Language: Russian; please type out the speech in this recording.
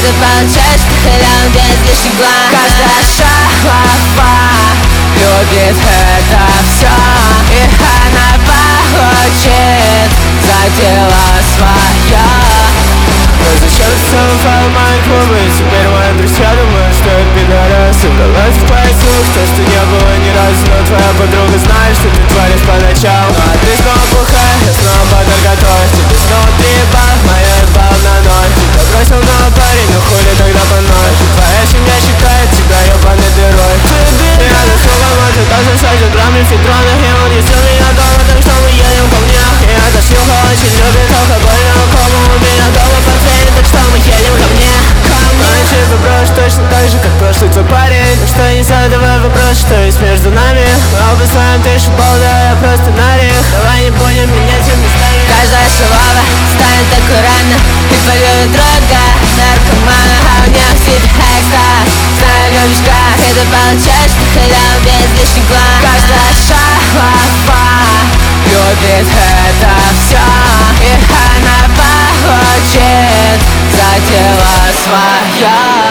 ты получаешь по халяву без лишних глаз. Каждая шалава любит это все, и она получит за дело свое. Но зачем ты целовал мои клубы? Теперь мои друзья думают, что я пидорас. Собралась в твоих слух, то, что не было ни разу. Но твоя подруга знает, что ты творишь по ночам. Ну а ты снова бухая, я снова батер готовишь. Тебе снова 3 балла, моя ебал на 0. Тебя бросил новый парень, ну хули тогда поноешь? Твоя семья считает тебя ебаной дырой. Я нашел ломать, даже садит грамм мефедрона. И он ездил меня дома, так что мы едем ко мне. Я Ташилка очень любит алкогольную кому. У меня дома портфель, так что мы едем ко мне. Значит, вопрос точно так же, как прошлый твой парень. Так что не задавай вопрос, что есть между нами. Мы оба знаем, ты шибал, да я просто нарик. Давай не будем менять местами. Каждая шалава станет аккуратно, и полюбит друга наркомана. А у нее сидит экстаз, знаю, любишь газ, и ты получаешь по халяву без лишних глаз. Каждая шалава любит это все, и она получит за дело свое.